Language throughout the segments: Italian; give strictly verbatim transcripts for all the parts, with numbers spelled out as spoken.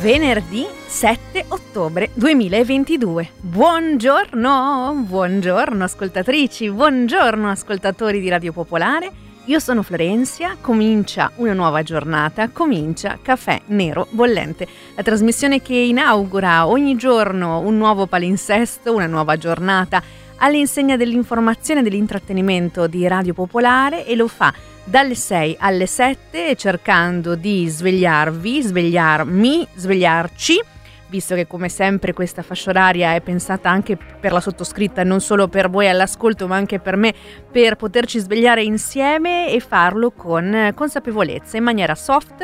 venerdì sette ottobre duemilaventidue. Buongiorno, buongiorno ascoltatrici, buongiorno ascoltatori di Radio Popolare. Io sono Florenzia, comincia una nuova giornata, comincia Caffè Nero Bollente, la trasmissione che inaugura ogni giorno un nuovo palinsesto, una nuova giornata all'insegna dell'informazione e dell'intrattenimento di Radio Popolare, e lo fa dalle sei alle sette cercando di svegliarvi, svegliarmi, svegliarci, visto che come sempre questa fascia oraria è pensata anche per la sottoscritta, non solo per voi all'ascolto ma anche per me, per poterci svegliare insieme e farlo con consapevolezza, in maniera soft,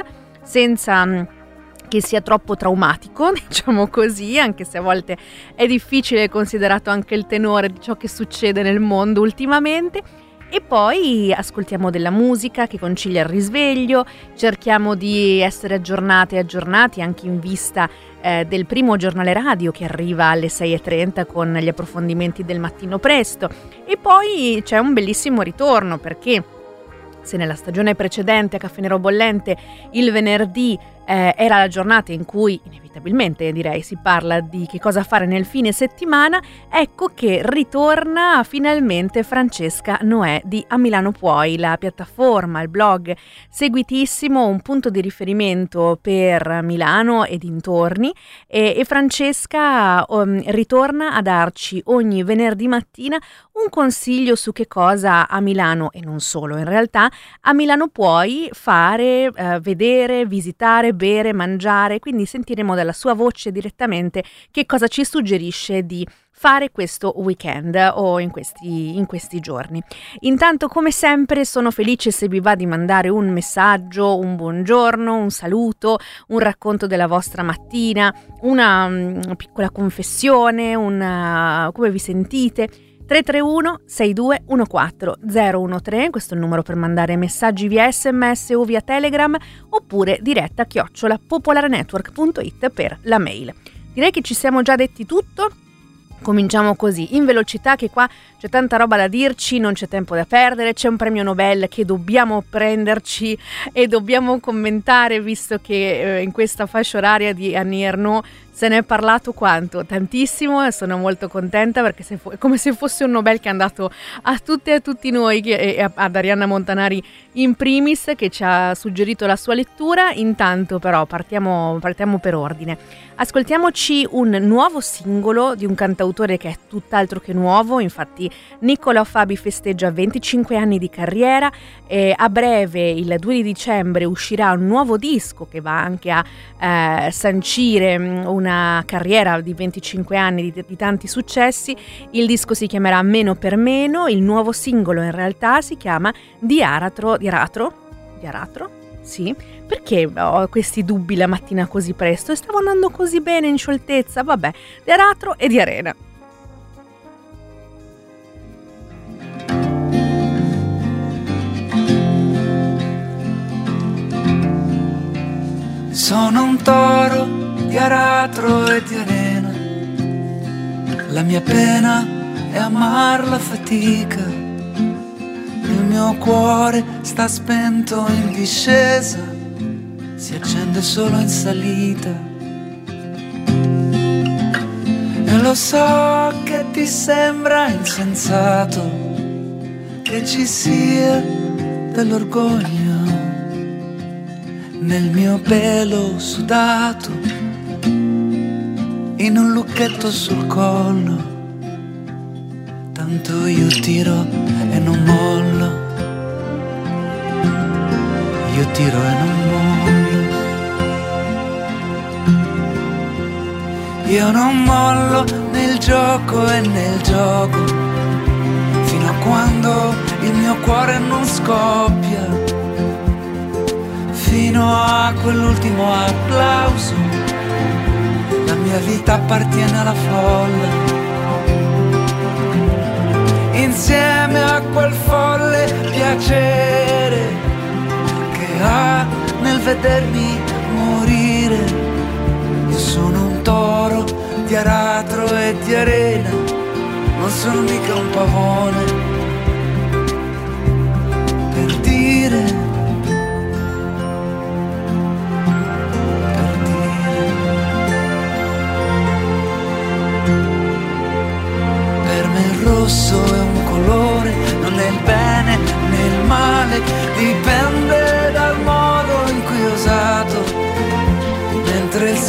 senza che sia troppo traumatico, diciamo così, anche se a volte è difficile, considerato anche il tenore di ciò che succede nel mondo ultimamente. E poi ascoltiamo della musica che concilia il risveglio, cerchiamo di essere aggiornate e aggiornati anche in vista eh, del primo giornale radio che arriva alle sei e trenta con gli approfondimenti del mattino presto. E poi c'è un bellissimo ritorno, perché se nella stagione precedente a Caffè Nero Bollente il venerdì eh, era la giornata in cui inevitabilmente direi si parla di che cosa fare nel fine settimana, ecco che ritorna finalmente Francesca Noè di A Milano Puoi, la piattaforma, il blog seguitissimo, un punto di riferimento per Milano e dintorni, e, e Francesca um, ritorna a darci ogni venerdì mattina un consiglio su che cosa a Milano, e non solo in realtà, a Milano puoi fare, eh, vedere, visitare, bere, mangiare, quindi sentiremo dalla sua voce direttamente che cosa ci suggerisce di fare questo weekend o in questi, in questi giorni. Intanto, come sempre, sono felice se vi va di mandare un messaggio, un buongiorno, un saluto, un racconto della vostra mattina, una, una piccola confessione, una, come vi sentite. tre tre uno sei due uno quattro zero uno tre, questo è il numero per mandare messaggi via sms o via telegram, oppure diretta chiocciola popolarenetwork punto it per la mail. Direi che ci siamo già detti tutto. Cominciamo così, in velocità, che qua c'è tanta roba da dirci, non c'è tempo da perdere, c'è un premio Nobel che dobbiamo prenderci e dobbiamo commentare, visto che eh, in questa fascia oraria di Annie Ernaux se ne è parlato quanto? Tantissimo, e sono molto contenta perché se fu- è come se fosse un Nobel che è andato a tutte e a tutti noi, che, e ad Arianna Montanari in primis, che ci ha suggerito la sua lettura. Intanto però partiamo, partiamo per ordine. Ascoltiamoci un nuovo singolo di un cantautore che è tutt'altro che nuovo, infatti Niccolò Fabi festeggia venticinque anni di carriera, e a breve, il due di dicembre, uscirà un nuovo disco che va anche a eh, sancire una carriera di venticinque anni di, di tanti successi. Il disco si chiamerà Meno per Meno, il nuovo singolo in realtà si chiama Di Aratro, di Aratro? Di Aratro? Sì, perché ho questi dubbi la mattina così presto e stavo andando così bene in scioltezza, vabbè, di Aratro e di Arena. Sono un toro di aratro e di arena, la mia pena è amar la fatica, il mio cuore sta spento in discesa, si accende solo in salita. E lo so che ti sembra insensato che ci sia dell'orgoglio nel mio pelo sudato, in un lucchetto sul collo, tanto io tiro e non mollo, io tiro e non mollo, io non mollo nel gioco e nel gioco, fino a quando il mio cuore non scoppia, fino a quell'ultimo applauso, la mia vita appartiene alla folla, insieme a quel folle piacere che ha nel vedermi morire. Io sono un toro di aratro e di arena, non sono mica un pavone, per dire, per dire.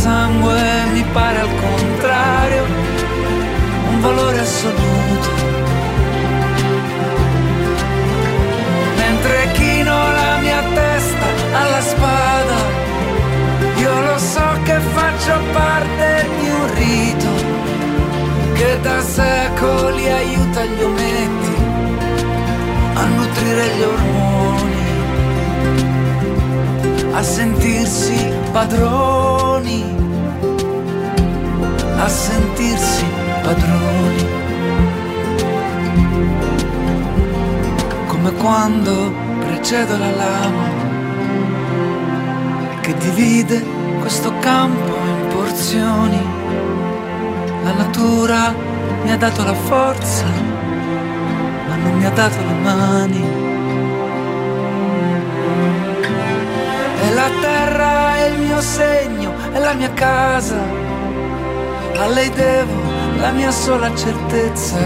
sangue mi pare al contrario un valore assoluto, mentre chino la mia testa alla spada, io lo so che faccio parte di un rito che da secoli aiuta gli ometti a nutrire gli ormoni, a sentirsi padroni, a sentirsi padroni, come quando precedo la lama che divide questo campo in porzioni. La natura mi ha dato la forza, ma non mi ha dato le mani. E la terra è il mio segno, è la mia casa, a lei devo la mia sola certezza,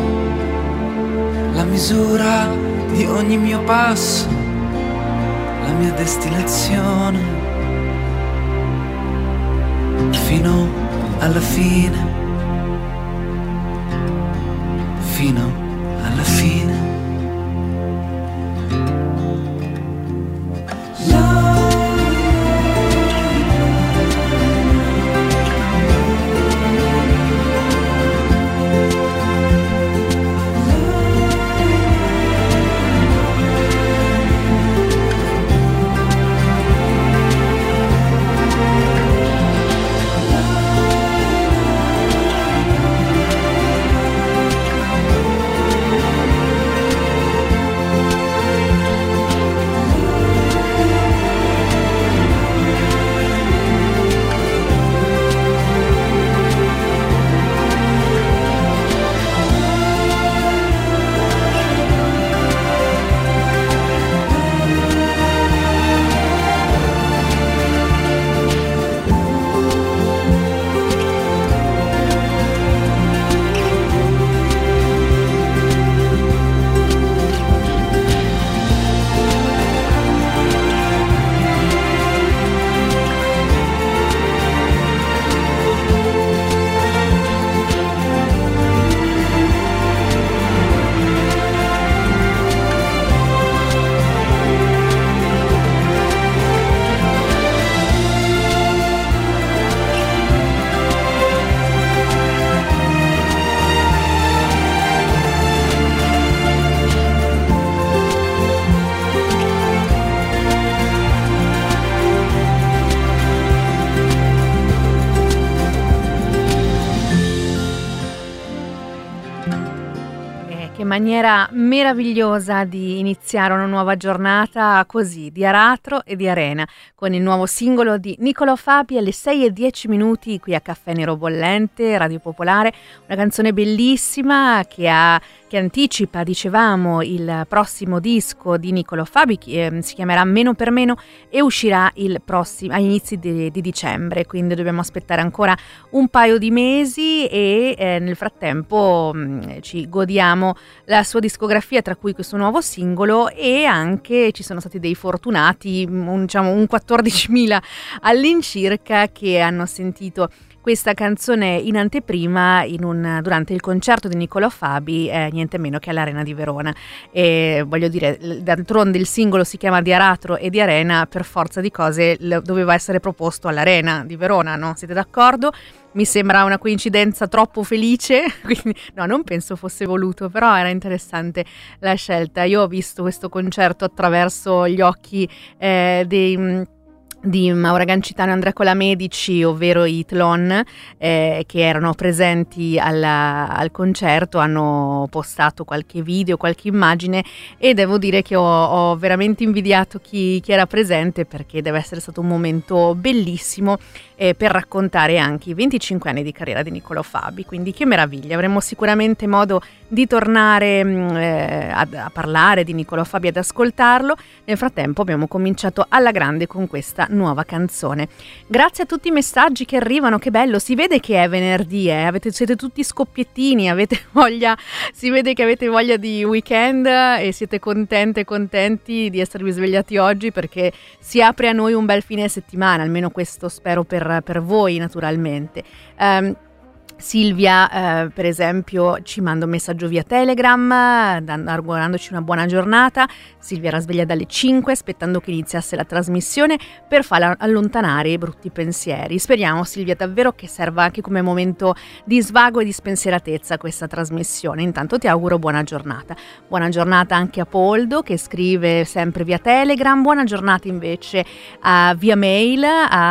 la misura di ogni mio passo, la mia destinazione, fino alla fine, fino alla fine. Maniera meravigliosa di iniziare una nuova giornata così, di aratro e di arena, con il nuovo singolo di Niccolò Fabi alle sei e dieci minuti qui a Caffè Nero Bollente, Radio Popolare, una canzone bellissima che ha che anticipa, dicevamo, il prossimo disco di Niccolò Fabi, che eh, si chiamerà Meno per Meno e uscirà il prossimo, agli inizi di, di dicembre, quindi dobbiamo aspettare ancora un paio di mesi e eh, nel frattempo mh, ci godiamo la sua discografia, tra cui questo nuovo singolo, e anche ci sono stati dei fortunati, un, diciamo un quattordicimila all'incirca, che hanno sentito questa canzone in anteprima in un, durante il concerto di Niccolò Fabi, eh, niente meno che all'Arena di Verona. E voglio dire, d'altronde il singolo si chiama Di Aratro e di Arena, per forza di cose doveva essere proposto all'Arena di Verona, no? Siete d'accordo? Mi sembra una coincidenza troppo felice, quindi no, non penso fosse voluto, però era interessante la scelta. Io ho visto questo concerto attraverso gli occhi eh, dei... di Maura Gancitano e Andrea Colamedici, ovvero i Tlon, eh, che erano presenti alla, al concerto, hanno postato qualche video, qualche immagine, e devo dire che ho, ho veramente invidiato chi, chi era presente, perché deve essere stato un momento bellissimo eh, per raccontare anche i venticinque anni di carriera di Niccolò Fabi, quindi che meraviglia. Avremo sicuramente modo di tornare mh, eh, a, a parlare di Niccolò Fabi, ad ascoltarlo. Nel frattempo abbiamo cominciato alla grande con questa nuova canzone. Grazie a tutti i messaggi che arrivano, che bello, si vede che è venerdì, eh? avete, siete tutti scoppiettini, avete voglia, si vede che avete voglia di weekend e siete contente e contenti di esservi svegliati oggi, perché si apre a noi un bel fine settimana, almeno questo spero per, per voi naturalmente. Um, Silvia eh, per esempio ci manda un messaggio via Telegram augurandoci una buona giornata. Silvia era sveglia dalle cinque aspettando che iniziasse la trasmissione per far allontanare i brutti pensieri. Speriamo, Silvia, davvero che serva anche come momento di svago e di spensieratezza questa trasmissione. Intanto ti auguro buona giornata. Buona giornata anche a Poldo, che scrive sempre via Telegram. Buona giornata invece uh, via mail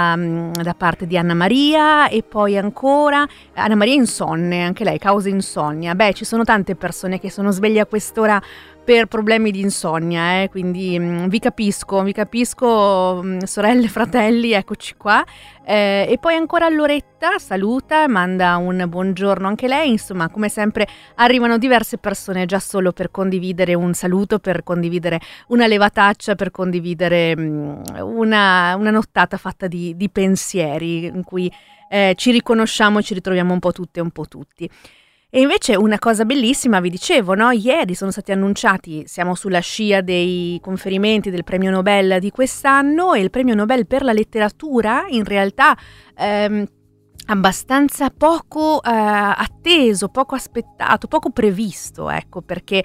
uh, da parte di Anna Maria, e poi ancora Anna Maria insonne, anche lei, causa insonnia. Beh, ci sono tante persone che sono sveglie a quest'ora per problemi di insonnia, eh? quindi mh, vi capisco, vi capisco, mh, sorelle, fratelli, eccoci qua. Eh, e poi ancora Loretta saluta, manda un buongiorno anche lei. Insomma, come sempre arrivano diverse persone già solo per condividere un saluto, per condividere una levataccia, per condividere mh, una, una nottata fatta di, di pensieri in cui Eh, ci riconosciamo e ci ritroviamo un po' tutte e un po' tutti. E invece una cosa bellissima, vi dicevo, no? Ieri sono stati annunciati, siamo sulla scia dei conferimenti del premio Nobel di quest'anno, e il premio Nobel per la letteratura in realtà ehm, abbastanza poco eh, atteso, poco aspettato, poco previsto, ecco, perché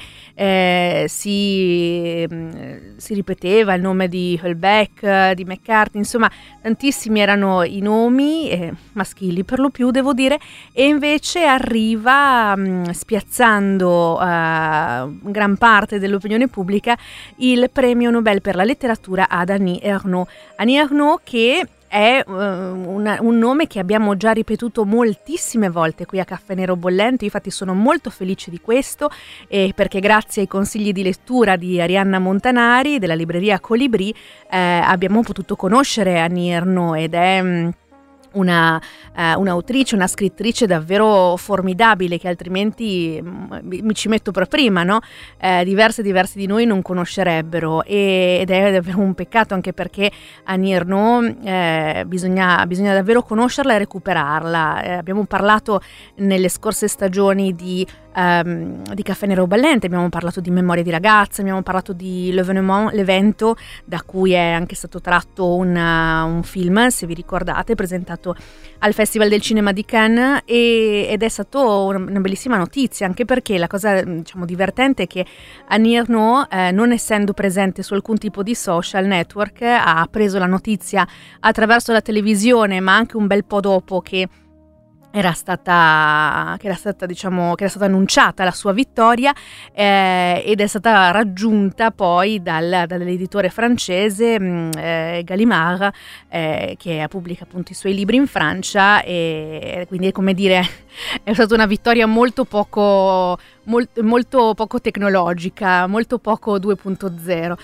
eh, si, mh, si ripeteva il nome di Houellebecq, di McCarthy, insomma tantissimi erano i nomi, eh, maschili per lo più devo dire, e invece arriva mh, spiazzando eh, gran parte dell'opinione pubblica il premio Nobel per la letteratura ad Annie Ernaux. Annie Ernaux, che è uh, una, un nome che abbiamo già ripetuto moltissime volte qui a Caffè Nero Bollente. Io infatti sono molto felice di questo, eh, perché grazie ai consigli di lettura di Arianna Montanari della libreria Colibri eh, abbiamo potuto conoscere Annie Ernaux, ed è mh, una uh, un'autrice, una scrittrice davvero formidabile, che altrimenti mh, mi ci metto per prima, no? Eh, diverse diverse di noi non conoscerebbero, e, ed è davvero un peccato, anche perché Annie Ernaux eh, bisogna, bisogna davvero conoscerla e recuperarla. Eh, abbiamo parlato nelle scorse stagioni di Um, di Caffè Nero Bollente, abbiamo parlato di Memorie di ragazza, abbiamo parlato di L'Événement, l'evento, da cui è anche stato tratto un, uh, un film, se vi ricordate, presentato al Festival del Cinema di Cannes, e, ed è stato una, una bellissima notizia, anche perché la cosa, diciamo, divertente è che Annie Ernaux, eh, non essendo presente su alcun tipo di social network, ha preso la notizia attraverso la televisione, ma anche un bel po' dopo che era stata, che era stata, diciamo, che era stata annunciata la sua vittoria, eh, ed è stata raggiunta poi dal, dall'editore francese eh, Gallimard, eh, che pubblica appunto i suoi libri in Francia, e quindi è, come dire, è stata una vittoria molto poco, molto, molto poco tecnologica, molto poco due punto zero,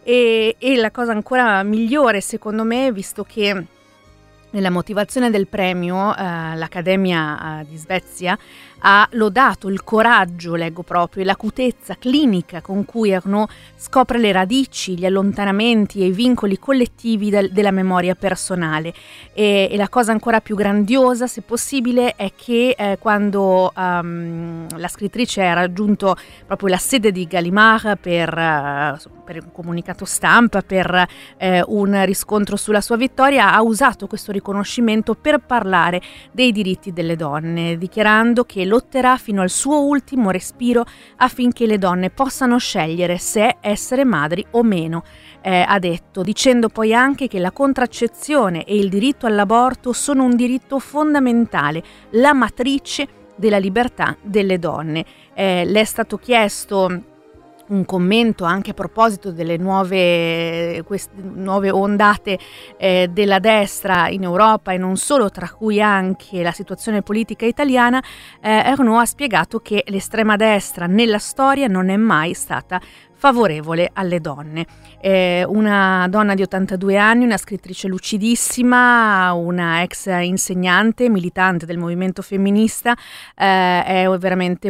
e, e la cosa ancora migliore secondo me, visto che nella motivazione del premio eh, l'Accademia eh, di Svezia ha lodato il coraggio, leggo proprio, e l'acutezza clinica con cui Ernaux scopre le radici, gli allontanamenti e i vincoli collettivi del, della memoria personale. E, e la cosa ancora più grandiosa, se possibile, è che eh, quando um, la scrittrice ha raggiunto proprio la sede di Gallimard per, uh, per un comunicato stampa, per uh, un riscontro sulla sua vittoria, ha usato questo riconoscimento per parlare dei diritti delle donne, dichiarando che lotterà fino al suo ultimo respiro affinché le donne possano scegliere se essere madri o meno, eh, ha detto, dicendo poi anche che la contraccezione e il diritto all'aborto sono un diritto fondamentale, la matrice della libertà delle donne. Eh, le è stato chiesto un commento anche a proposito delle nuove, queste nuove ondate eh, della destra in Europa e non solo, tra cui anche la situazione politica italiana. eh, Ernaux ha spiegato che l'estrema destra nella storia non è mai stata favorevole alle donne. Eh, una donna di ottantadue anni, una scrittrice lucidissima, una ex insegnante, militante del movimento femminista, eh, è veramente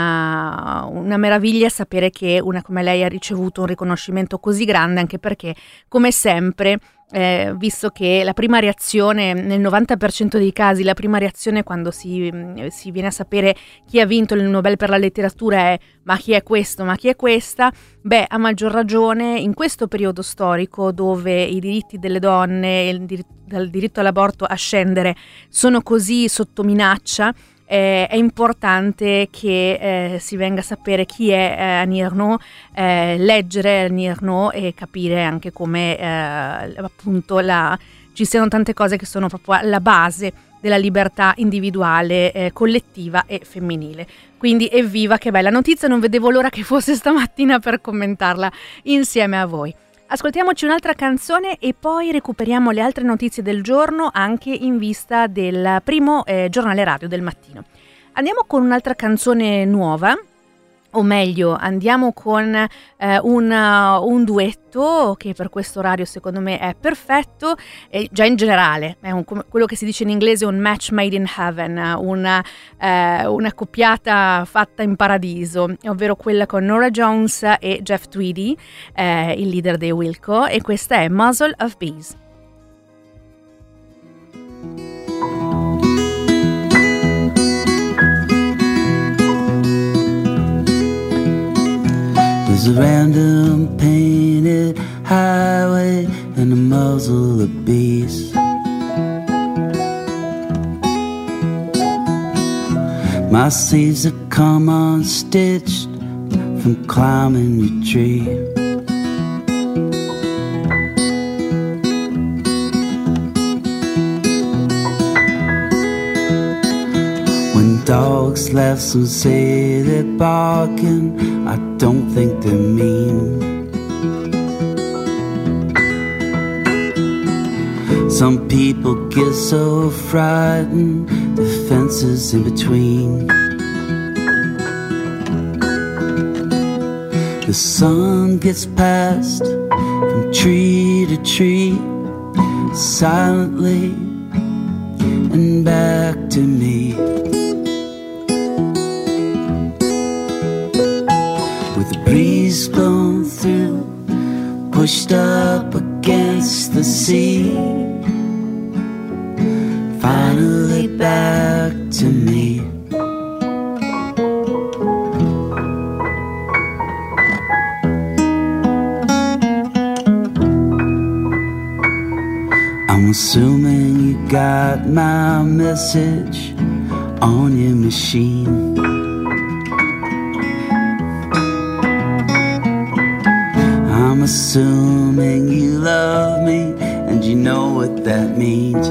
una, una meraviglia sapere che una come lei ha ricevuto un riconoscimento così grande, anche perché, come sempre, eh, visto che la prima reazione, nel novanta per cento dei casi, la prima reazione quando si, si viene a sapere chi ha vinto il Nobel per la letteratura è ma chi è questo, ma chi è questa? Beh, a maggior ragione in questo periodo storico dove i diritti delle donne, il diritto, il diritto all'aborto a scendere sono così sotto minaccia, Eh, è importante che eh, si venga a sapere chi è eh, Annie Ernaux, eh, leggere Annie Ernaux e capire anche come eh, appunto la, ci siano tante cose che sono proprio alla base della libertà individuale, eh, collettiva e femminile. Quindi evviva, che bella notizia, non vedevo l'ora che fosse stamattina per commentarla insieme a voi. Ascoltiamoci un'altra canzone e poi recuperiamo le altre notizie del giorno anche in vista del primo eh, giornale radio del mattino. Andiamo con un'altra canzone nuova, o meglio andiamo con eh, un, uh, un duetto che per questo orario secondo me è perfetto, e già in generale è un, quello che si dice in inglese un match made in heaven, una, eh, una coppiata fatta in paradiso, ovvero quella con Norah Jones e Jeff Tweedy, eh, il leader dei Wilco, e questa è Muzzle of Bees. There's a random painted highway and a muzzle of bees. My sleeves have come unstitched from climbing your tree. When dogs laugh, some say they're barking. I don't think they're mean. Some people get so frightened, the fences in between. The sun gets passed from tree to tree, silently and back to me. With the breeze blown through, pushed up against the sea, finally back to me. I'm assuming you got my message on your machine. I'm assuming you love me and you know what that means.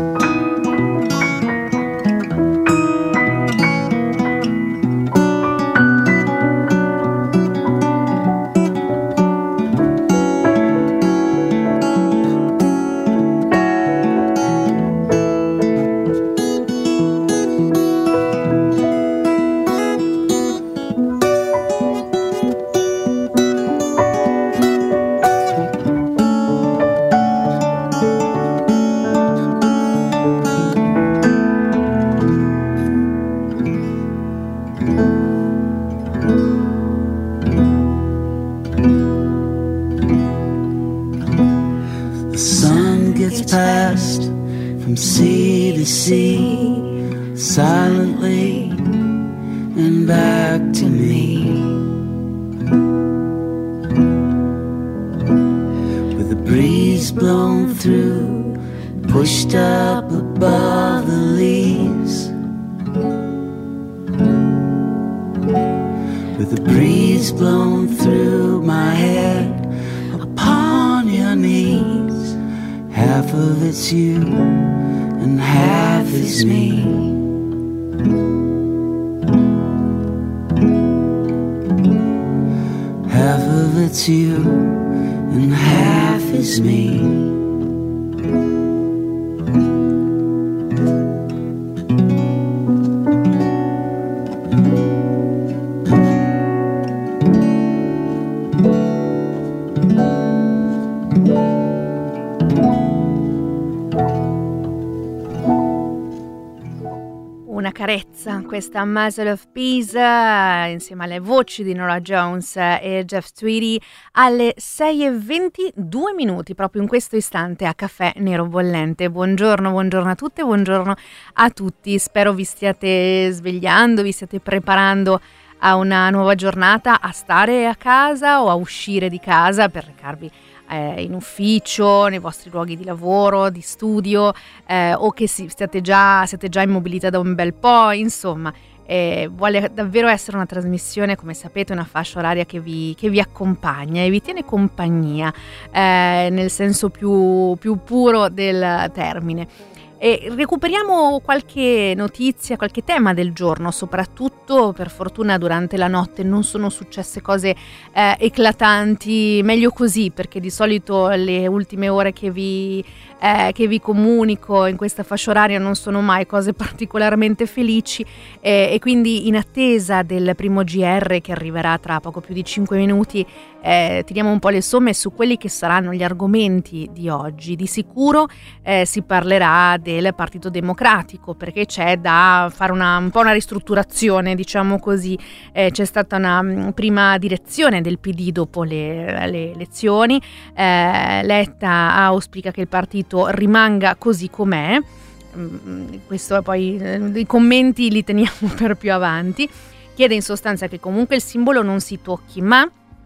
Silently and back to me. With the breeze blown through, pushed up above the leaves. With the breeze blown through my head, upon your knees. Half of it's you and half is me. Half of it's you and half is me. una carezza, questa Muzzle of Peace eh, insieme alle voci di Norah Jones e Jeff Tweedy alle sei e ventidue minuti, proprio in questo istante a Caffè Nero Bollente. Buongiorno, buongiorno a tutte, buongiorno a tutti, spero vi stiate svegliando, vi stiate preparando a una nuova giornata, a stare a casa o a uscire di casa per recarvi Eh, in ufficio, nei vostri luoghi di lavoro, di studio, eh, o che si, siete, già, siete già in mobilità da un bel po', insomma, eh, vuole davvero essere una trasmissione, come sapete, una fascia oraria che vi, che vi accompagna e vi tiene compagnia, eh, nel senso più, più puro del termine. E recuperiamo qualche notizia, qualche tema del giorno, soprattutto per fortuna durante la notte non sono successe cose eh, eclatanti, meglio così, perché di solito le ultime ore che vi, eh, che vi comunico in questa fascia oraria non sono mai cose particolarmente felici eh, e quindi in attesa del primo G R che arriverà tra poco più di cinque minuti eh, tiriamo un po' le somme su quelli che saranno gli argomenti di oggi. Di sicuro eh, si parlerà del Partito Democratico, perché c'è da fare una, un po' una ristrutturazione, diciamo così. Eh, c'è stata una um, prima direzione del P D dopo le, le elezioni. Eh, Letta auspica che il partito rimanga così com'è. Mm, questo poi eh, i commenti li teniamo per più avanti. Chiede in sostanza che comunque il simbolo non si tocchi, ma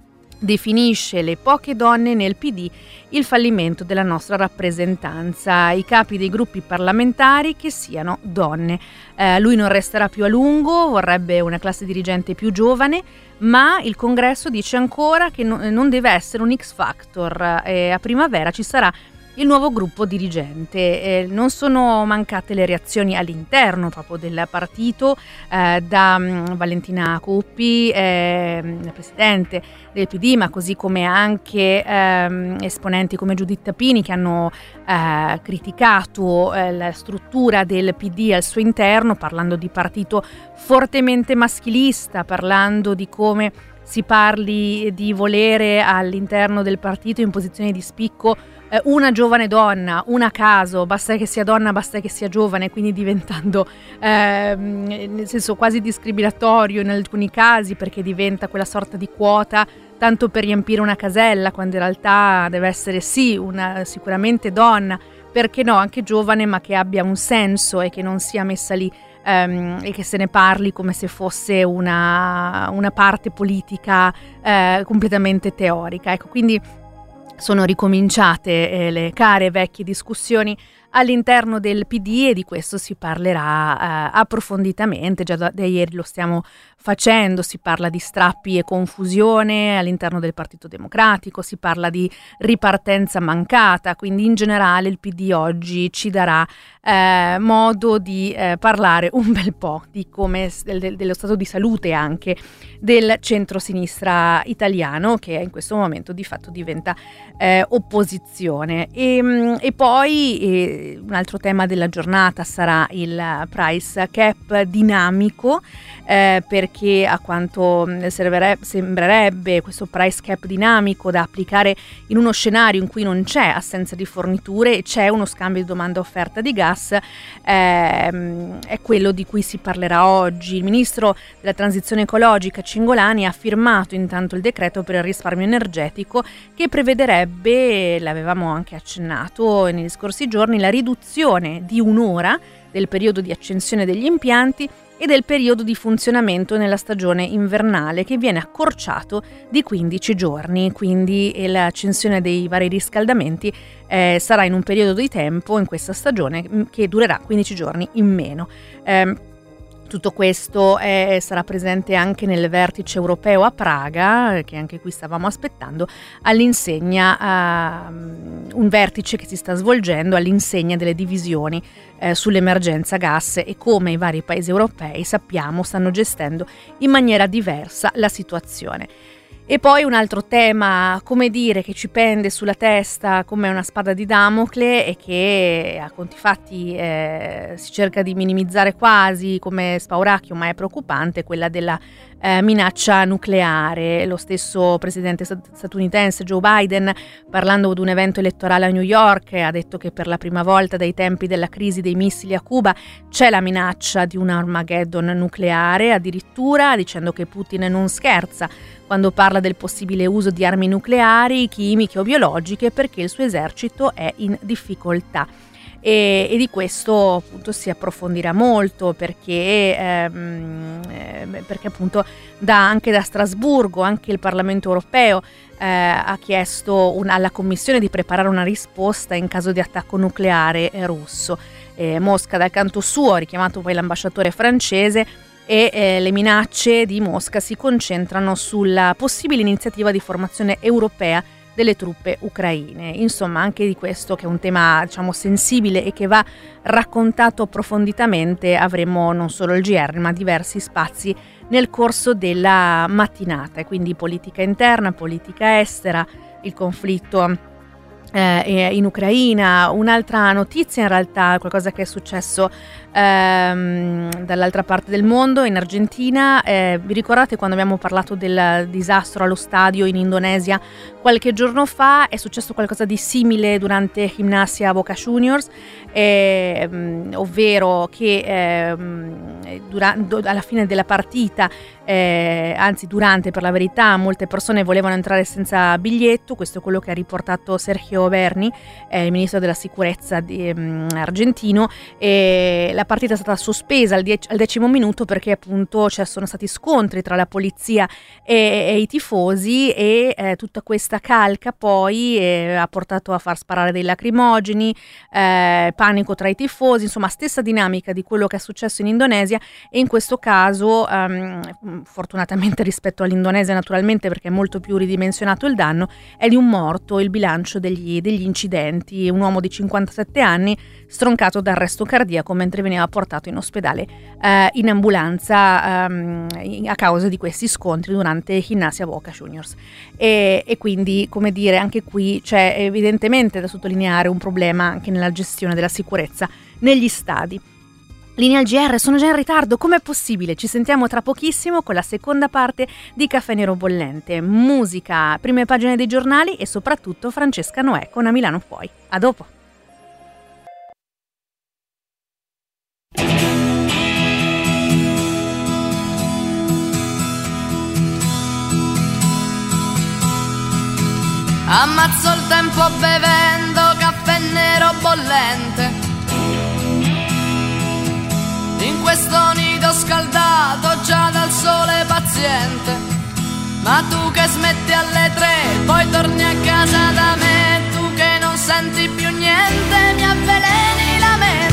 definisce le poche donne nel P D il fallimento della nostra rappresentanza, i capi dei gruppi parlamentari che siano donne. Eh, lui non resterà più a lungo, vorrebbe una classe dirigente più giovane, ma il congresso dice ancora che no, non deve essere un X Factor. Eh, a primavera ci sarà il nuovo gruppo dirigente. Eh, non sono mancate le reazioni all'interno proprio del partito eh, da um, Valentina Coppi, eh, presidente del P D, ma così come anche eh, esponenti come Giuditta Pini che hanno eh, criticato eh, la struttura del P D al suo interno, parlando di partito fortemente maschilista, parlando di come si parli di volere all'interno del partito in posizione di spicco eh, una giovane donna, una a caso, basta che sia donna, basta che sia giovane, quindi diventando eh, nel senso quasi discriminatorio in alcuni casi, perché diventa quella sorta di quota tanto per riempire una casella, quando in realtà deve essere sì una sicuramente donna, perché no, anche giovane, ma che abbia un senso e che non sia messa lì Um, e che se ne parli come se fosse una, una parte politica eh, completamente teorica. Ecco, quindi sono ricominciate eh, le care vecchie discussioni all'interno del P D e di questo si parlerà eh, approfonditamente, già da, da ieri lo stiamo facendo, si parla di strappi e confusione all'interno del Partito Democratico, si parla di ripartenza mancata, quindi in generale il P D oggi ci darà eh, modo di eh, parlare un bel po' di come del, dello stato di salute anche del centro-sinistra italiano, che in questo momento di fatto diventa eh, opposizione. E, e poi eh, un altro tema della giornata sarà il price cap dinamico, eh, perché a quanto sembrerebbe questo price cap dinamico da applicare in uno scenario in cui non c'è assenza di forniture e c'è uno scambio di domanda-offerta di gas, ehm, è quello di cui si parlerà oggi. Il ministro della transizione ecologica Cingolani ha firmato intanto il decreto per il risparmio energetico che prevederebbe, l'avevamo anche accennato negli scorsi giorni, la riduzione di un'ora del periodo di accensione degli impianti e del periodo di funzionamento nella stagione invernale, che viene accorciato di quindici giorni, quindi l'accensione dei vari riscaldamenti eh, sarà in un periodo di tempo in questa stagione che durerà quindici giorni in meno. Eh, Tutto questo è, sarà presente anche nel vertice europeo a Praga, che anche qui stavamo aspettando, all'insegna, uh, un vertice che si sta svolgendo all'insegna delle divisioni eh, sull'emergenza gas e come i vari paesi europei, sappiamo, stanno gestendo in maniera diversa la situazione. E poi un altro tema, come dire, che ci pende sulla testa come una spada di Damocle e che a conti fatti eh, si cerca di minimizzare quasi come spauracchio, ma è preoccupante, quella della eh, minaccia nucleare. Lo stesso presidente statunitense Joe Biden, parlando ad un evento elettorale a New York, ha detto che per la prima volta dai tempi della crisi dei missili a Cuba c'è la minaccia di un Armageddon nucleare, addirittura dicendo che Putin non scherza quando parla del possibile uso di armi nucleari, chimiche o biologiche, perché il suo esercito è in difficoltà. E, e di questo appunto si approfondirà molto, perché, ehm, eh, perché appunto da, anche da Strasburgo, anche il Parlamento europeo eh, ha chiesto un, alla Commissione di preparare una risposta in caso di attacco nucleare eh, russo. Eh, Mosca dal canto suo ha richiamato poi l'ambasciatore francese e eh, le minacce di Mosca si concentrano sulla possibile iniziativa di formazione europea delle truppe ucraine. Insomma, anche di questo, che è un tema diciamo sensibile e che va raccontato approfonditamente, avremo non solo il G R ma diversi spazi nel corso della mattinata, e quindi politica interna, politica estera, il conflitto eh, in Ucraina. Un'altra notizia, in realtà qualcosa che è successo ehm, dall'altra parte del mondo, in Argentina. Eh, vi ricordate quando abbiamo parlato del disastro allo stadio in Indonesia qualche giorno fa? È successo qualcosa di simile durante Gimnasia Boca Juniors, eh, ovvero che eh, durante, alla fine della partita, eh, anzi durante per la verità, molte persone volevano entrare senza biglietto. Questo è quello che ha riportato Sergio Berni, eh, il ministro della sicurezza di, um, argentino. E la partita è stata sospesa al, die- al decimo minuto perché appunto ci sono stati scontri tra la polizia e, e i tifosi, e eh, tutta questa calca poi eh, ha portato a far sparare dei lacrimogeni, eh, panico tra i tifosi, insomma stessa dinamica di quello che è successo in Indonesia. E in questo caso um, fortunatamente rispetto all'Indonesia, naturalmente, perché è molto più ridimensionato il danno, è di un morto il bilancio degli, degli incidenti. Un uomo di cinquantasette anni stroncato da arresto cardiaco mentre veniva portato in ospedale eh, in ambulanza um, a causa di questi scontri durante Gimnasia Boca Juniors. E, e quindi, come dire, anche qui c'è evidentemente da sottolineare un problema anche nella gestione della sicurezza negli stadi. Linea al G R, sono già in ritardo, com'è possibile? Ci sentiamo tra pochissimo con la seconda parte di Caffè Nero Bollente. Musica, prime pagine dei giornali e soprattutto Francesca Noè con A Milano Puoi. A dopo! Ammazzo il tempo bevendo caffè nero bollente, in questo nido scaldato già dal sole paziente. Ma tu che smetti alle tre, poi torni a casa da me, tu che non senti più niente, mi avveleni la mente.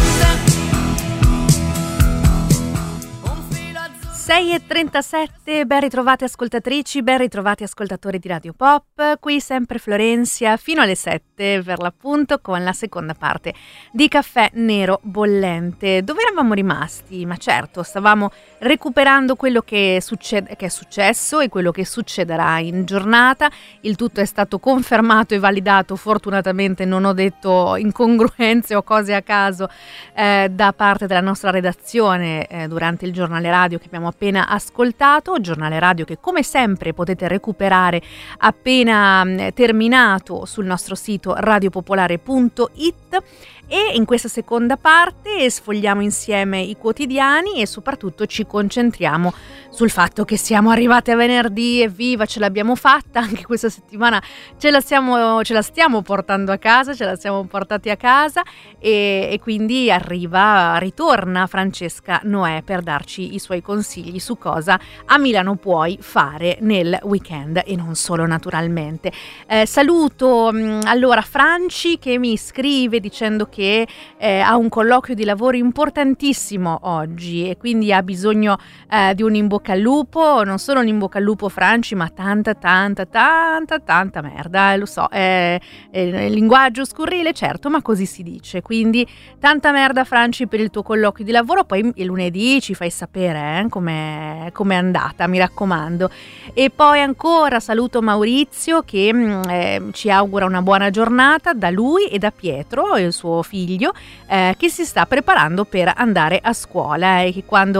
sei e trentasette, ben ritrovate ascoltatrici, ben ritrovati ascoltatori di Radio Pop, qui sempre Florenzia fino alle sette per l'appunto con la seconda parte di Caffè Nero Bollente. Dove eravamo rimasti? Ma certo, stavamo recuperando quello che, succede, che è successo e quello che succederà in giornata. Il tutto è stato confermato e validato, fortunatamente non ho detto incongruenze o cose a caso eh, da parte della nostra redazione eh, durante il giornale radio che abbiamo appena ascoltato, giornale radio che come sempre potete recuperare appena mh, terminato sul nostro sito radiopopolare punto it. E in questa seconda parte sfogliamo insieme i quotidiani e soprattutto ci concentriamo sul fatto che siamo arrivati a venerdì, evviva, ce l'abbiamo fatta, anche questa settimana ce la, siamo, ce la stiamo portando a casa, ce la siamo portati a casa e, e quindi arriva, ritorna Francesca Noè per darci i suoi consigli su cosa a Milano puoi fare nel weekend e non solo, naturalmente. Eh, saluto mh, allora Franci che mi scrive dicendo che che eh, ha un colloquio di lavoro importantissimo oggi e quindi ha bisogno eh, di un in bocca al lupo, non solo un in bocca al lupo Franci, ma tanta tanta tanta tanta merda, eh, lo so, è, è il linguaggio scurrile, certo, ma così si dice, quindi tanta merda Franci per il tuo colloquio di lavoro, poi il lunedì ci fai sapere eh, com'è, com'è andata, mi raccomando. E poi ancora saluto Maurizio che eh, ci augura una buona giornata da lui e da Pietro, il suo figlio, eh, che si sta preparando per andare a scuola e che quando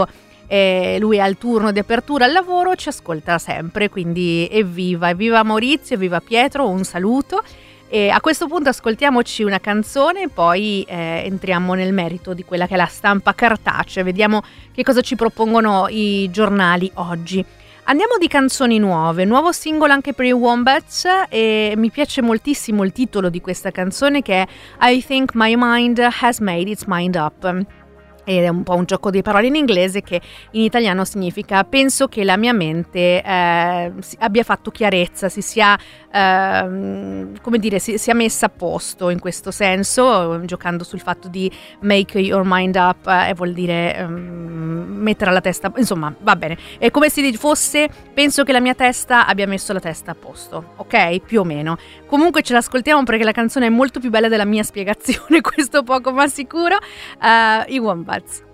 eh, lui ha il turno di apertura al lavoro, ci ascolta sempre, quindi evviva, evviva Maurizio, evviva Pietro, un saluto. E a questo punto ascoltiamoci una canzone e poi eh, entriamo nel merito di quella che è la stampa cartacea, vediamo che cosa ci propongono i giornali oggi. Andiamo di canzoni nuove, nuovo singolo anche per i Wombats, e mi piace moltissimo il titolo di questa canzone, che è I Think My Mind Has Made Its Mind Up. Ed è un po' un gioco di parole in inglese che in italiano significa penso che la mia mente eh, abbia fatto chiarezza, si sia, eh, come dire, si sia messa a posto in questo senso, giocando sul fatto di make your mind up, e eh, vuol dire um, mettere la testa, insomma va bene, è come se fosse penso che la mia testa abbia messo la testa a posto, ok? Più o meno. Comunque ce l'ascoltiamo perché la canzone è molto più bella della mia spiegazione, questo poco ma sicuro. uh, I Wombats.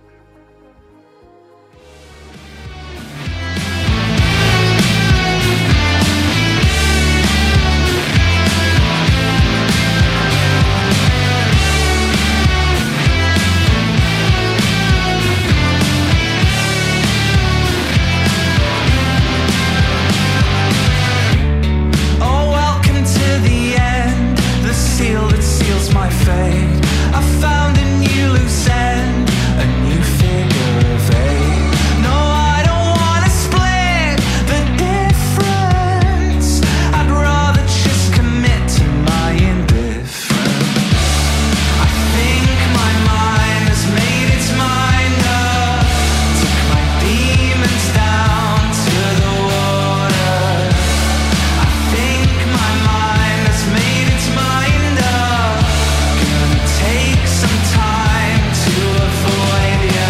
Oh, welcome to the end, the seal that seals my fate. I found in you loose end, a new figure of eight. No, I don't wanna split the difference. I'd rather just commit to my indifference. I think my mind has made its mind up. Took my demons down to the water. I think my mind has made its mind up. Gonna take some time to avoid you.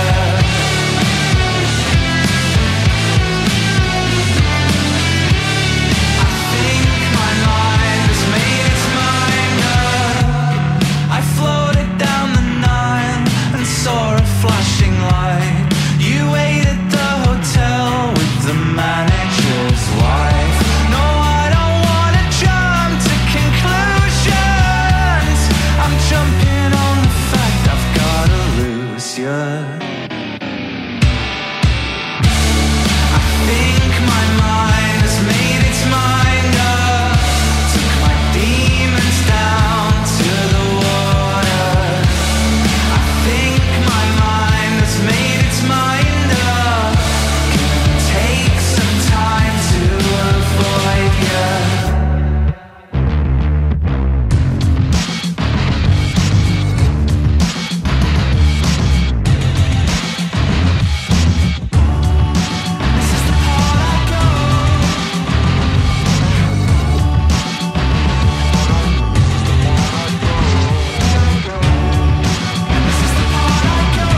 I think my mind has made its mind up. I floated down the Nile and saw a flashing light. You ate at the hotel with the manager's wife. No, I don't wanna jump to conclusions. I'm jumping on the fact I've gotta lose you. I think my mind has made its mind up. Took my demons down to the water. I think my mind has made its mind up. Gonna take some time to avoid you. This is the part I go. This is the part I go.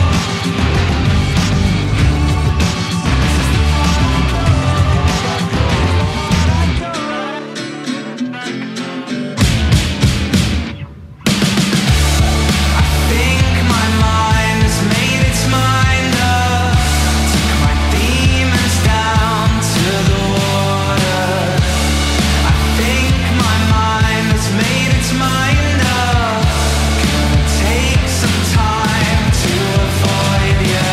I think my mind has made its mind up. Took my demons down to the water. I think my mind has made its mind up. Gonna take some time to avoid you.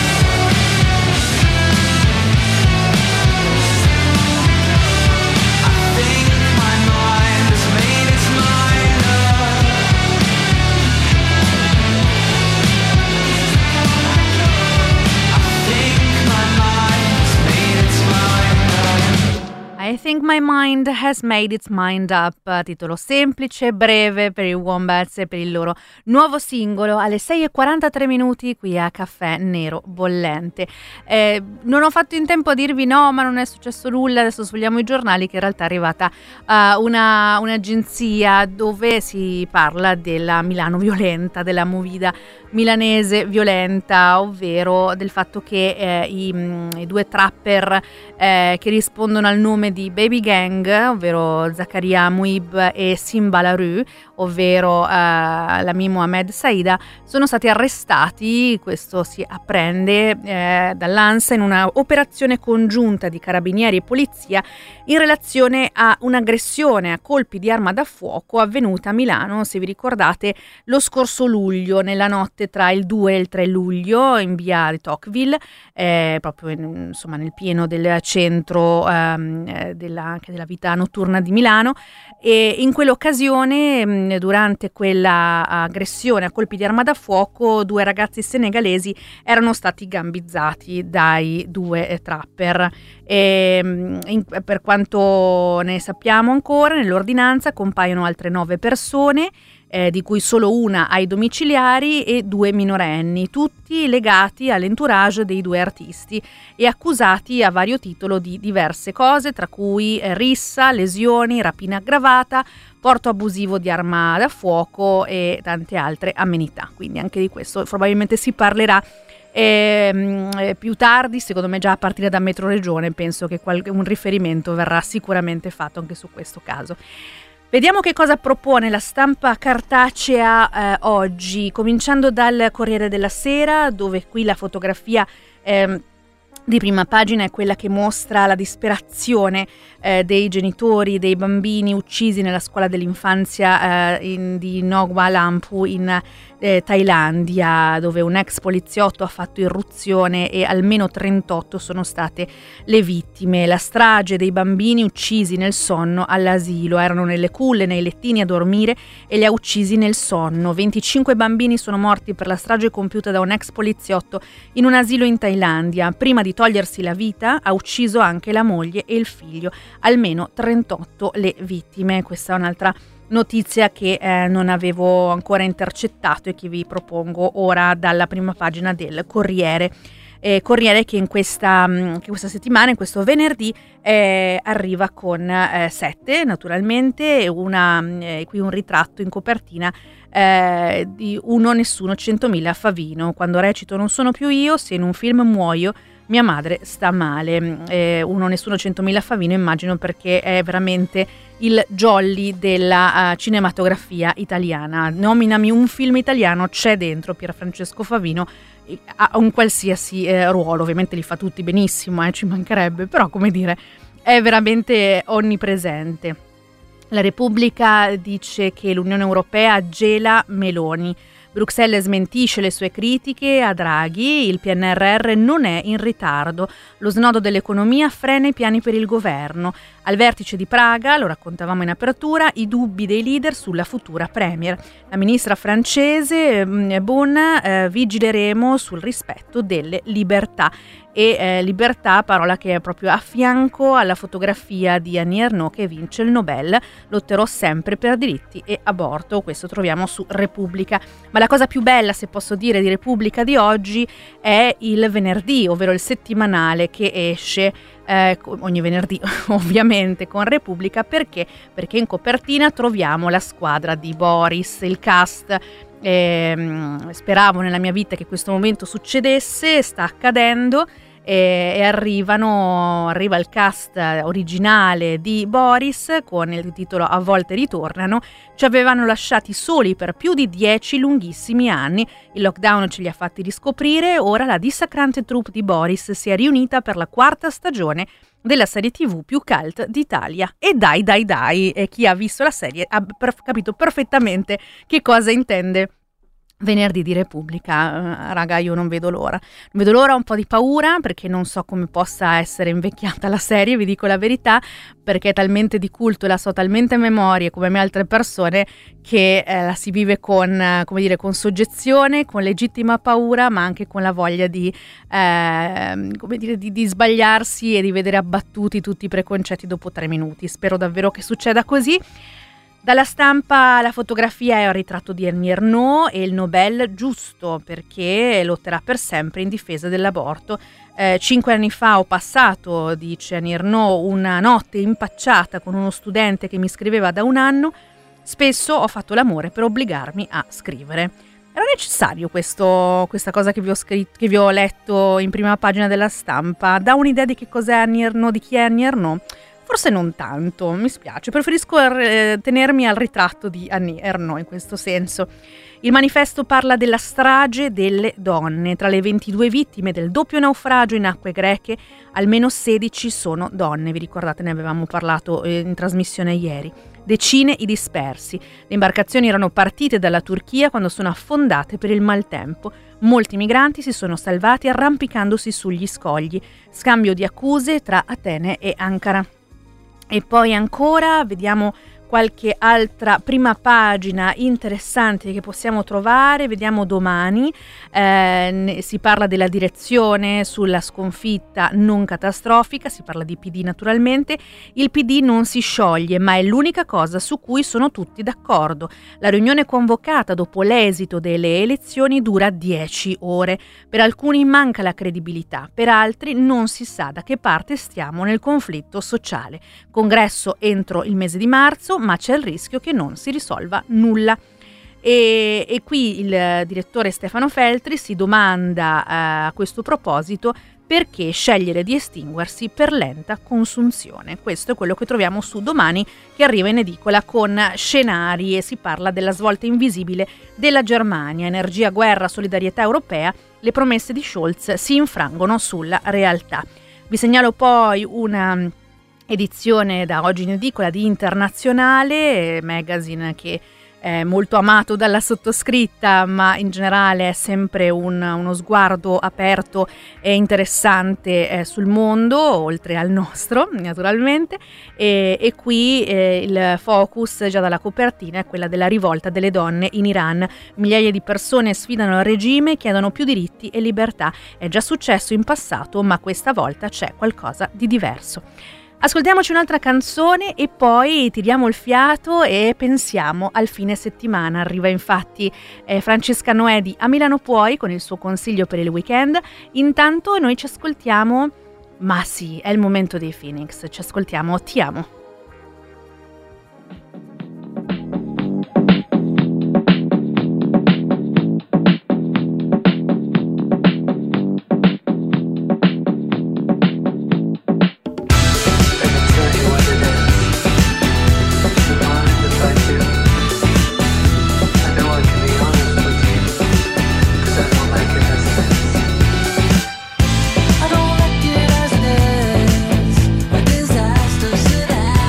I think my mind has made its mind up. I think my mind has made its mind up. I think my mind has made its mind up, titolo semplice, breve per i Wombats e per il loro nuovo singolo alle sei e quarantatré minuti qui a Caffè Nero Bollente. Eh, non ho fatto in tempo a dirvi no, ma non è successo nulla, adesso svogliamo i giornali, che in realtà è arrivata uh, una, un'agenzia dove si parla della Milano violenta, della movida milanese violenta, ovvero del fatto che eh, i, i due trapper eh, che rispondono al nome di Baby Gang, ovvero Zakaria Muib e Simba Larue, ovvero uh, Lami Mohamed Saida, sono stati arrestati, questo si apprende eh, dall'ANSA, in una operazione congiunta di carabinieri e polizia in relazione a un'aggressione a colpi di arma da fuoco avvenuta a Milano, se vi ricordate, lo scorso luglio, nella notte tra il due e il tre luglio, in via di Tocqueville, eh, proprio in, insomma nel pieno del centro ehm, della, anche della vita notturna di Milano. E in quell'occasione, durante quella aggressione a colpi di arma da fuoco, due ragazzi senegalesi erano stati gambizzati dai due trapper. E, in, per quanto ne sappiamo ancora, nell'ordinanza compaiono altre nove persone, eh, di cui solo una ai domiciliari e due minorenni, tutti legati all'entourage dei due artisti e accusati a vario titolo di diverse cose, tra cui eh, rissa, lesioni, rapina aggravata, porto abusivo di arma da fuoco e tante altre amenità. Quindi anche di questo probabilmente si parlerà E, più tardi, secondo me già a partire da Metro Regione, penso che qualche, un riferimento verrà sicuramente fatto anche su questo caso. Vediamo che cosa propone la stampa cartacea eh, oggi, cominciando dal Corriere della Sera, dove qui la fotografia eh, di prima pagina è quella che mostra la disperazione eh, dei genitori dei bambini uccisi nella scuola dell'infanzia eh, in, di Nongwa Lampu in eh, Thailandia, dove un ex poliziotto ha fatto irruzione e almeno trentotto sono state le vittime. La strage dei bambini uccisi nel sonno all'asilo, erano nelle culle, nei lettini a dormire e li ha uccisi nel sonno. venticinque bambini sono morti per la strage compiuta da un ex poliziotto in un asilo in Thailandia. Prima di togliersi la vita ha ucciso anche la moglie e il figlio, almeno trentotto le vittime. Questa è un'altra notizia che eh, non avevo ancora intercettato e che vi propongo ora dalla prima pagina del Corriere. Eh, Corriere che in questa, che questa settimana, in questo venerdì, eh, arriva con eh, sette, naturalmente, una, eh, qui un ritratto in copertina eh, di Uno Nessuno Centomila Favino, quando recito non sono più io, se in un film muoio mia madre sta male. Eh, Uno Nessuno Centomila Favino, immagino perché è veramente il jolly della uh, cinematografia italiana. Nominami un film italiano, c'è dentro Pierfrancesco Favino, ha un qualsiasi eh, ruolo, ovviamente li fa tutti benissimo, eh, ci mancherebbe, però come dire, è veramente onnipresente. La Repubblica dice che l'Unione Europea gela Meloni. Bruxelles smentisce le sue critiche a Draghi, il P N R R non è in ritardo, lo snodo dell'economia frena i piani per il governo. Al vertice di Praga, lo raccontavamo in apertura, i dubbi dei leader sulla futura premier. La ministra francese Bon, eh, vigileremo sul rispetto delle libertà. E eh, libertà, parola che è proprio a fianco alla fotografia di Annie Ernaux che vince il Nobel. Lotterò sempre per diritti e aborto, questo troviamo su Repubblica. Ma la cosa più bella, se posso dire, di Repubblica di oggi è il venerdì, ovvero il settimanale che esce eh, ogni venerdì ovviamente con Repubblica. Perché? Perché in copertina troviamo la squadra di Boris, il cast. Eh, speravo nella mia vita che questo momento succedesse, sta accadendo e, e arrivano, arriva il cast originale di Boris con il titolo A volte ritornano. Ci avevano lasciati soli per più di dieci lunghissimi anni, il lockdown ce li ha fatti riscoprire, ora la dissacrante troupe di Boris si è riunita per la quarta stagione della serie tivù più cult d'Italia. E dai dai dai, e chi ha visto la serie ha per- capito perfettamente che cosa intende venerdì di Repubblica. Uh, raga, io non vedo l'ora. Non vedo l'ora, ho un po' di paura perché non so come possa essere invecchiata la serie, vi dico la verità, perché è talmente di culto e la so talmente a memoria come me altre persone che eh, la si vive con, eh, come dire, con soggezione, con legittima paura, ma anche con la voglia di, eh, come dire, di, di sbagliarsi e di vedere abbattuti tutti i preconcetti dopo tre minuti. Spero davvero che succeda così. Dalla Stampa la fotografia è un ritratto di Annie Ernaux e il Nobel giusto, perché lotterà per sempre in difesa dell'aborto. Eh, cinque anni fa ho passato, dice Annie Ernaux, una notte impacciata con uno studente che mi scriveva da un anno. Spesso ho fatto l'amore per obbligarmi a scrivere. Era necessario questo, questa cosa che vi ho scritto, che vi ho letto in prima pagina della Stampa? Dà un'idea di che cos'è Annie Ernaux, di chi è Annie Ernaux? forse non tanto, mi spiace, preferisco eh, tenermi al ritratto di Annie Ernaux in questo senso. Il manifesto parla della strage delle donne. Tra le ventidue vittime del doppio naufragio in acque greche, almeno sedici sono donne. Vi ricordate, ne avevamo parlato eh, in trasmissione ieri. Decine i dispersi. Le imbarcazioni erano partite dalla Turchia quando sono affondate per il maltempo. Molti migranti si sono salvati arrampicandosi sugli scogli. Scambio di accuse tra Atene e Ankara. E poi ancora vediamo qualche altra prima pagina interessante che possiamo trovare. Vediamo Domani, eh, si parla della direzione sulla sconfitta non catastrofica, si parla di P D naturalmente. Il P D non si scioglie, ma è l'unica cosa su cui sono tutti d'accordo. La riunione convocata dopo l'esito delle elezioni dura dieci ore. Per alcuni manca la credibilità, per altri non si sa da che parte stiamo nel conflitto sociale. Congresso entro il mese di marzo, ma c'è il rischio che non si risolva nulla. E, e qui il direttore Stefano Feltri si domanda eh, a questo proposito perché scegliere di estinguersi per lenta consunzione. Questo è quello che troviamo su Domani, che arriva in edicola con scenari e si parla della svolta invisibile della Germania. Energia, guerra, solidarietà europea, le promesse di Scholz si infrangono sulla realtà. Vi segnalo poi una edizione da oggi in edicola di Internazionale, magazine che è molto amato dalla sottoscritta, ma in generale è sempre un, uno sguardo aperto e interessante eh, sul mondo, oltre al nostro naturalmente, e, e qui eh, il focus già dalla copertina è quella della rivolta delle donne in Iran. Migliaia di persone sfidano il regime e chiedono più diritti e libertà. È già successo in passato, ma questa volta c'è qualcosa di diverso. Ascoltiamoci un'altra canzone e poi tiriamo il fiato e pensiamo al fine settimana. Arriva infatti eh, Francesca Noè di A Milano Puoi con il suo consiglio per il weekend. Intanto noi ci ascoltiamo, ma sì, è il momento dei Phoenix, ci ascoltiamo Ti amo. I don't like it as it is. A disaster should have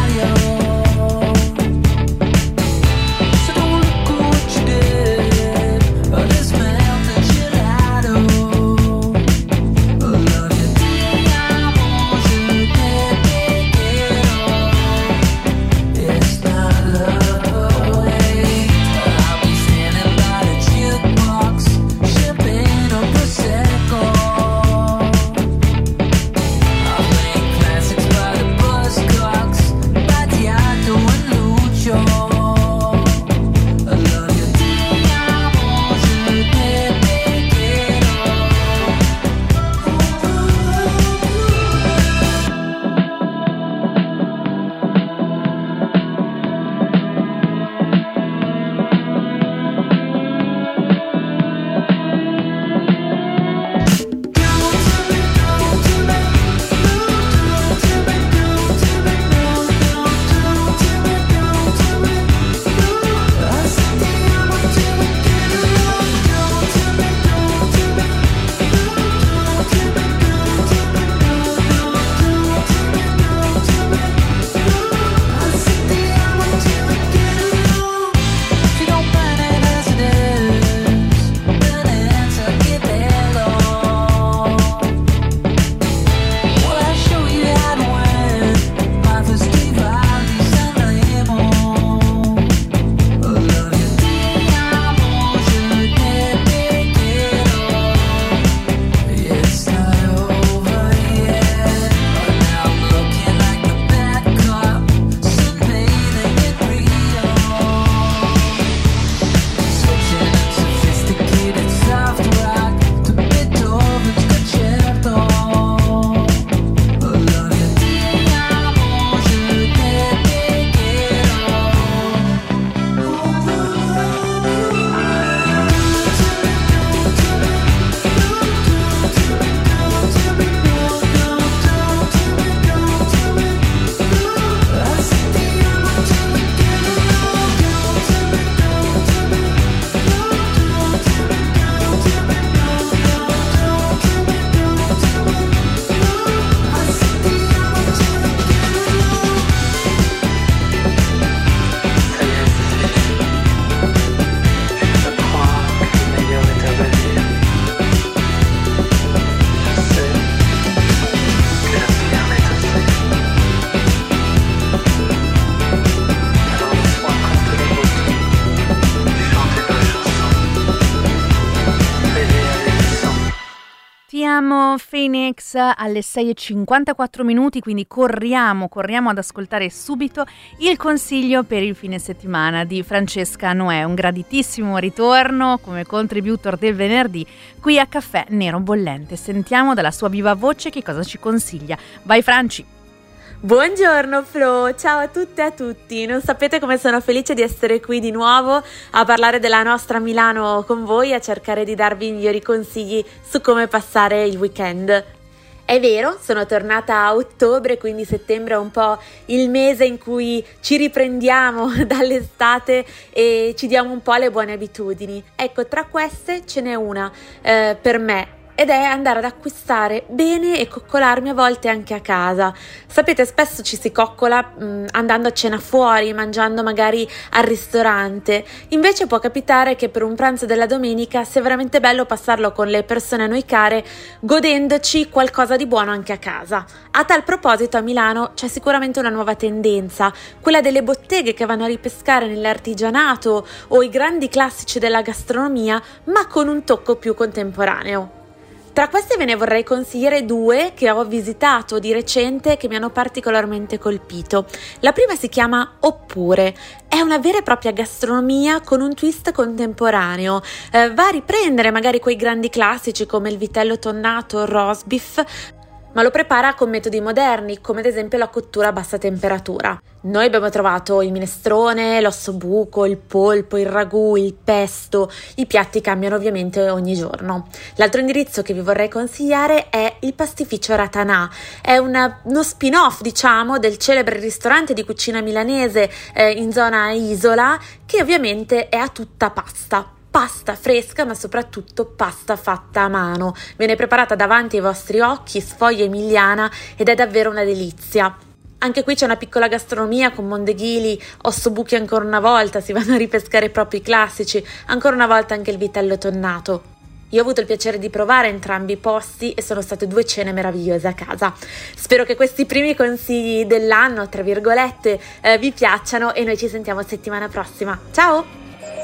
Torniamo Phoenix alle sei e cinquantaquattro minuti, quindi corriamo, corriamo ad ascoltare subito il consiglio per il fine settimana di Francesca Noè, un graditissimo ritorno come contributor del venerdì qui a Caffè Nero Bollente. Sentiamo dalla sua viva voce che cosa ci consiglia. Vai Franci! Buongiorno Flo, ciao a tutte e a tutti. Non sapete come sono felice di essere qui di nuovo a parlare della nostra Milano con voi, a cercare di darvi i migliori consigli su come passare il weekend. È vero, sono tornata a ottobre, quindi settembre è un po' il mese in cui ci riprendiamo dall'estate e ci diamo un po' le buone abitudini. Ecco, tra queste ce n'è una eh, per me. Ed è andare ad acquistare bene e coccolarmi a volte anche a casa. Sapete, spesso ci si coccola mh, andando a cena fuori, mangiando magari al ristorante. Invece può capitare che per un pranzo della domenica sia veramente bello passarlo con le persone a noi care, godendoci qualcosa di buono anche a casa. A tal proposito a Milano c'è sicuramente una nuova tendenza, quella delle botteghe che vanno a ripescare nell'artigianato o i grandi classici della gastronomia, ma con un tocco più contemporaneo. Tra queste ve ne vorrei consigliare due che ho visitato di recente che mi hanno particolarmente colpito. La prima si chiama Oppure, è una vera e propria gastronomia con un twist contemporaneo, eh, va a riprendere magari quei grandi classici come il vitello tonnato, il roast beef, ma lo prepara con metodi moderni, come ad esempio la cottura a bassa temperatura. Noi abbiamo trovato il minestrone, l'ossobuco, il polpo, il ragù, il pesto. I piatti cambiano ovviamente ogni giorno. L'altro indirizzo che vi vorrei consigliare è il pastificio Ratanà. È una, uno spin-off, diciamo, del celebre ristorante di cucina milanese eh, in zona Isola, che ovviamente è a tutta pasta. Pasta fresca, ma soprattutto pasta fatta a mano. Viene preparata davanti ai vostri occhi, sfoglia emiliana, ed è davvero una delizia. Anche qui c'è una piccola gastronomia con mondeghili, ossobuchi ancora una volta, si vanno a ripescare proprio i classici, ancora una volta anche il vitello tonnato. Io ho avuto il piacere di provare entrambi i posti e sono state due cene meravigliose a casa. Spero che questi primi consigli dell'anno, tra virgolette, eh, vi piacciono e noi ci sentiamo settimana prossima. Ciao!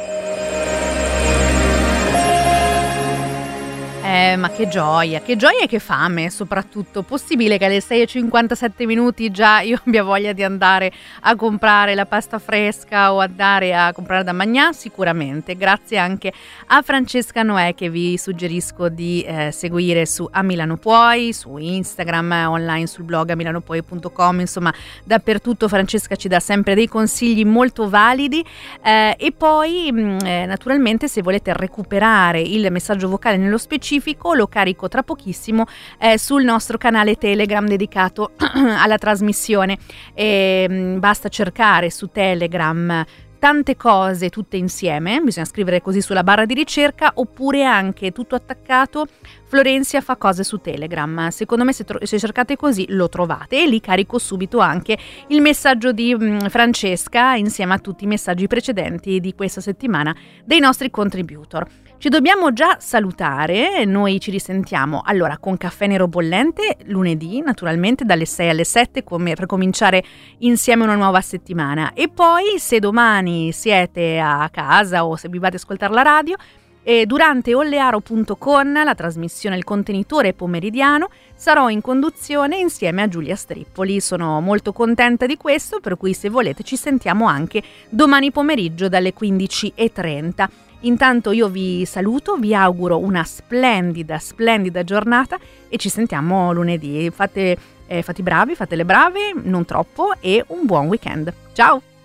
Eh, ma che gioia, che gioia e che fame soprattutto. Possibile che alle sei e cinquantasette minuti già io abbia voglia di andare a comprare la pasta fresca o andare a comprare da mangiare? Sicuramente. Grazie anche a Francesca Noè che vi suggerisco di eh, seguire su A Milano Puoi, su Instagram, online sul blog a milano puoi punto com, insomma dappertutto Francesca ci dà sempre dei consigli molto validi eh, e poi mh, eh, naturalmente se volete recuperare il messaggio vocale nello specifico lo carico tra pochissimo eh, sul nostro canale Telegram dedicato alla trasmissione. E, mh, basta cercare su Telegram tante cose tutte insieme, bisogna scrivere così sulla barra di ricerca, oppure anche tutto attaccato Florenzia fa cose su Telegram. Secondo me se, tro- se cercate così lo trovate, e lì carico subito anche il messaggio di mh, Francesca insieme a tutti i messaggi precedenti di questa settimana dei nostri contributor. Ci dobbiamo già salutare, noi ci risentiamo allora con Caffè Nero Bollente lunedì, naturalmente dalle sei alle sette come per cominciare insieme una nuova settimana, e poi se domani siete a casa o se vi vate ad ascoltare la radio, e durante ollearo punto con, la trasmissione Il Contenitore pomeridiano, sarò in conduzione insieme a Giulia Strippoli. Sono molto contenta di questo, per cui se volete ci sentiamo anche domani pomeriggio dalle quindici e trenta. Intanto io vi saluto, vi auguro una splendida, splendida giornata e ci sentiamo lunedì. Fate, eh, fate i bravi, fate le brave, non troppo, e un buon weekend. Ciao!